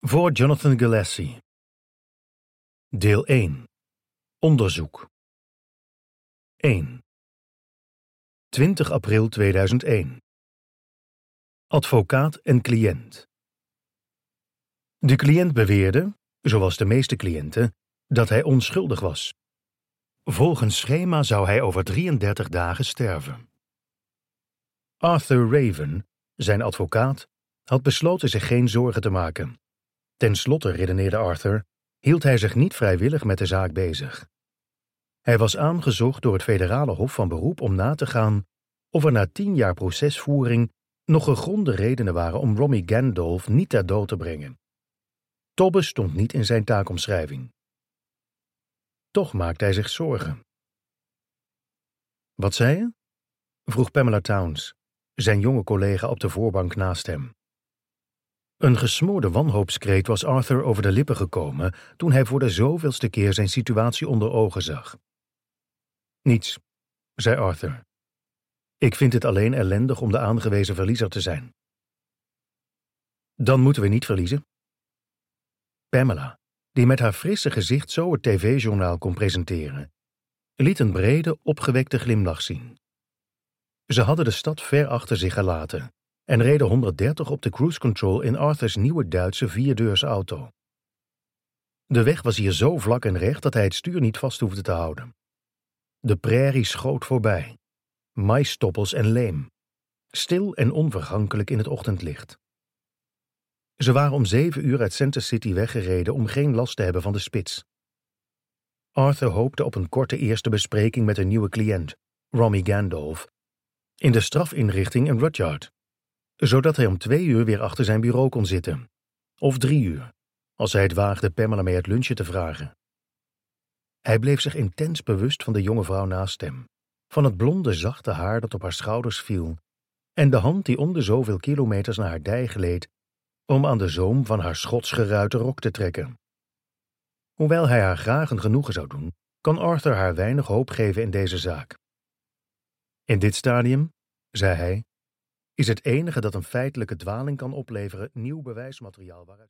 Voor Jonathan Galassi. Deel 1. Onderzoek. 1. 20 april 2001. Advocaat en cliënt. De cliënt beweerde, zoals de meeste cliënten, dat hij onschuldig was. Volgens schema zou hij over 33 dagen sterven. Arthur Raven, zijn advocaat, had besloten zich geen zorgen te maken. Ten slotte, redeneerde Arthur, hield hij zich niet vrijwillig met de zaak bezig. Hij was aangezocht door het federale hof van beroep om na te gaan of er na 10 jaar procesvoering nog gegronde redenen waren om Romy Gandolf niet ter dood te brengen. Tobbe stond niet in zijn taakomschrijving. Toch maakte hij zich zorgen. Wat zei je? Vroeg Pamela Towns, zijn jonge collega op de voorbank naast hem. Een gesmoorde wanhoopskreet was Arthur over de lippen gekomen toen hij voor de zoveelste keer zijn situatie onder ogen zag. Niets, zei Arthur. Ik vind het alleen ellendig om de aangewezen verliezer te zijn. Dan moeten we niet verliezen. Pamela, die met haar frisse gezicht zo het tv-journaal kon presenteren, liet een brede, opgewekte glimlach zien. Ze hadden de stad ver achter zich gelaten en reden 130 op de cruise control in Arthurs nieuwe Duitse 4-deursauto. De weg was hier zo vlak en recht dat hij het stuur niet vast hoefde te houden. De prairie schoot voorbij, maïsstoppels en leem, stil en onvergankelijk in het ochtendlicht. Ze waren om 7 uur uit Center City weggereden om geen last te hebben van de spits. Arthur hoopte op een korte eerste bespreking met een nieuwe cliënt, Romy Gandolf, in de strafinrichting in Rudyard, zodat hij om 2 uur weer achter zijn bureau kon zitten, of 3 uur, als hij het waagde Pamela mee het lunchen te vragen. Hij bleef zich intens bewust van de jonge vrouw naast hem, van het blonde zachte haar dat op haar schouders viel en de hand die om de zoveel kilometers naar haar dij gleed om aan de zoom van haar Schots geruite rok te trekken. Hoewel hij haar graag een genoegen zou doen, kan Arthur haar weinig hoop geven in deze zaak. In dit stadium, zei hij, is het enige dat een feitelijke dwaling kan opleveren nieuw bewijsmateriaal waaruit